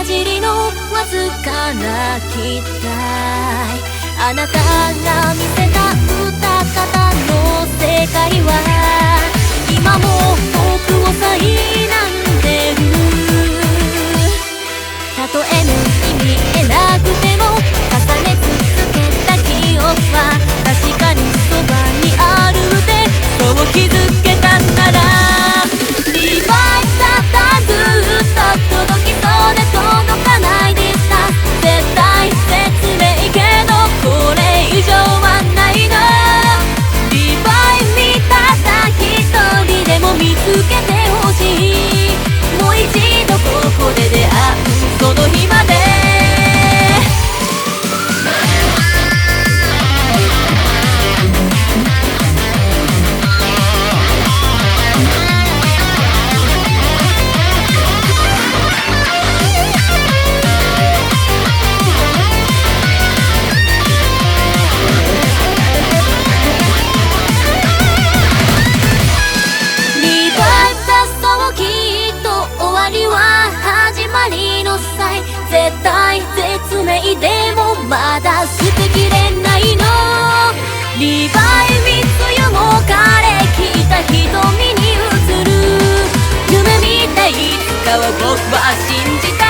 混じりのわずかな期待、あなたが見せた歌方の世界は今も僕を苛んでる。たとえ目に見えなくても重ね続けた記憶は確かにそばにあるってそう気づけたなら、リバイスだずっと届きそうで届かないでさ、絶対説明けどこれ以上はないの。リバイ見ただ一人でも見つけてほしい。もう一度ここで出会うその日まで。絶対絶命でもまだ捨てきれないの。リバイ水よも枯れきった瞳に映る夢みたいつかは僕は信じた。